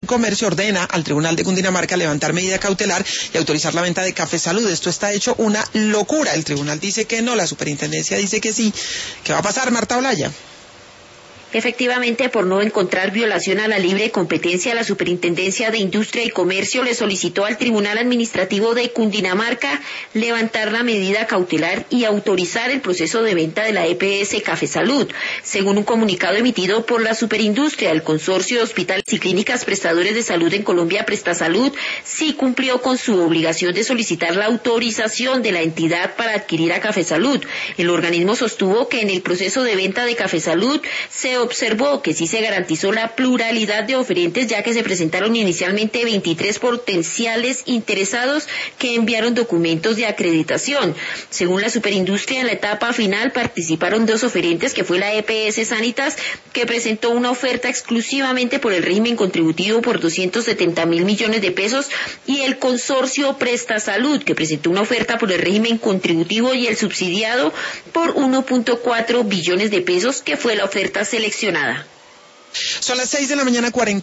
Comercio ordena al Tribunal de Cundinamarca levantar medida cautelar y autorizar la venta de Café Salud. Esto está hecho una locura. El tribunal dice que no, la superintendencia dice que sí. ¿Qué va a pasar, Marta Olaya? Efectivamente, por no encontrar violación a la libre competencia, la Superintendencia de Industria y Comercio le solicitó al Tribunal Administrativo de Cundinamarca levantar la medida cautelar y autorizar el proceso de venta de la EPS Café Salud. Según un comunicado emitido por la Superindustria, el Consorcio de Hospitales y Clínicas Prestadores de Salud en Colombia, Prestasalud, sí cumplió con su obligación de solicitar la autorización de la entidad para adquirir a Café Salud. El organismo sostuvo que en el proceso de venta de Café Salud se observó que sí se garantizó la pluralidad de oferentes, ya que se presentaron inicialmente 23 potenciales interesados que enviaron documentos de acreditación. Según la Superindustria, en la etapa final participaron 2 oferentes, que fue la EPS Sanitas, que presentó una oferta exclusivamente por el régimen contributivo por 270.000 millones de pesos, y el consorcio Prestasalud, que presentó una oferta por el régimen contributivo y el subsidiado por 1.4 billones de pesos, que fue la oferta seleccionada. Son las 6 de la mañana, 40